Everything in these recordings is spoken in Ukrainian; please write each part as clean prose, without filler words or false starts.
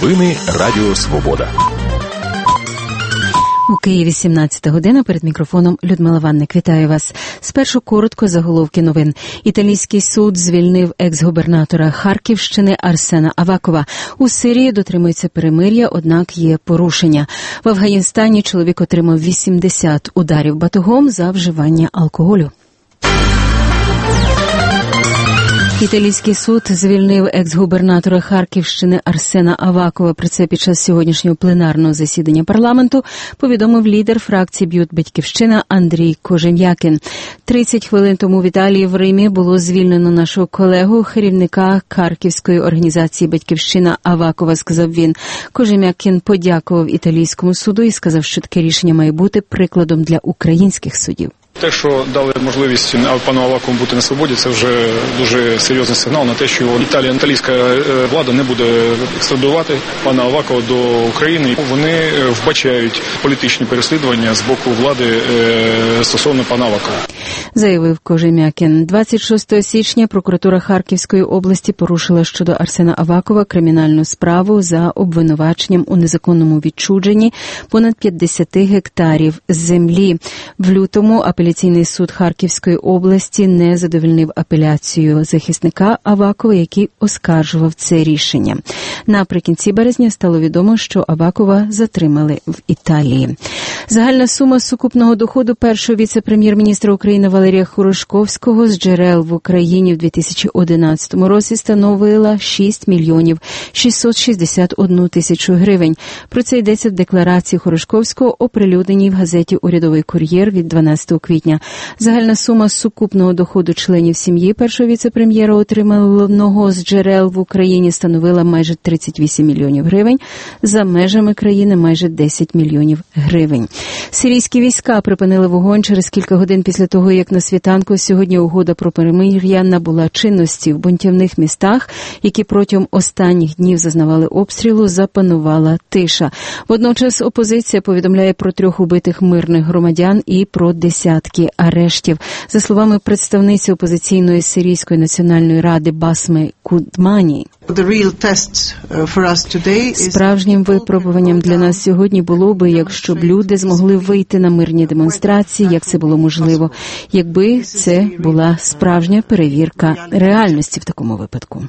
Новини Радіо Свобода. У Києві 17 година, перед мікрофоном Людмила Ванник. Вітаю вас. Спершу коротко заголовки новин. Італійський суд звільнив екс-губернатора Харківщини Арсена Авакова. У Сирії дотримується перемир'я, однак є порушення. В Афганістані чоловік отримав 80 ударів батогом за вживання алкоголю. Італійський суд звільнив екс-губернатора Харківщини Арсена Авакова. Про це під час сьогоднішнього пленарного засідання парламенту повідомив лідер фракції «Б'ют Батьківщина» Андрій Кожем'якін. 30 хвилин тому в Італії в Римі було звільнено нашого колегу, керівника харківської організації «Батьківщина» Авакова, сказав він. Кожем'якін подякував італійському суду і сказав, що таке рішення має бути прикладом для українських судів. Те, що дали можливість пану Авакову бути на свободі, це вже дуже серйозний сигнал на те, що італійська влада не буде екстрадувати пана Авакова до України. Вони вбачають політичні переслідування з боку влади стосовно пана Авакова. Заявив Кожем'якін. 26 січня прокуратура Харківської області порушила щодо Арсена Авакова кримінальну справу за обвинуваченням у незаконному відчуженні понад 50 гектарів землі. В лютому апеляційний суд Харківської області не задовольнив апеляцію захисника Авакова, який оскаржував це рішення. Наприкінці березня стало відомо, що Авакова затримали в Італії. Загальна сума сукупного доходу першого віце-прем'єр-міністра України Валерія Хорошковського з джерел в Україні в 2011 році становила 6 мільйонів 661 тисячу гривень. Про це йдеться в декларації Хорошковського, оприлюдненій в газеті «Урядовий кур'єр» від 12 квітня. Загальна сума сукупного доходу членів сім'ї першого віце-прем'єра, отриманого з джерел в Україні, становила майже 38 мільйонів гривень, за межами країни майже 10 мільйонів гривень. Сирійські війська припинили вогонь через кілька годин після того, як на світанку сьогодні угода про перемир'я набула чинності. В бунтівних містах, які протягом останніх днів зазнавали обстрілу, запанувала тиша. Водночас опозиція повідомляє про 3 убитих мирних громадян і про десятки арештів. За словами представниці опозиційної Сирійської національної ради Басми Кудмані, справжнім випробуванням для нас сьогодні було би, якщо б люди змогли вийти на мирні демонстрації, як це було можливо, якби це була справжня перевірка реальності в такому випадку.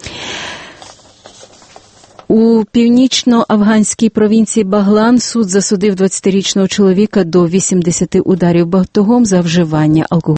У північно-афганській провінції Баглан суд засудив 20-річного чоловіка до 80 ударів батогом за вживання алкоголю.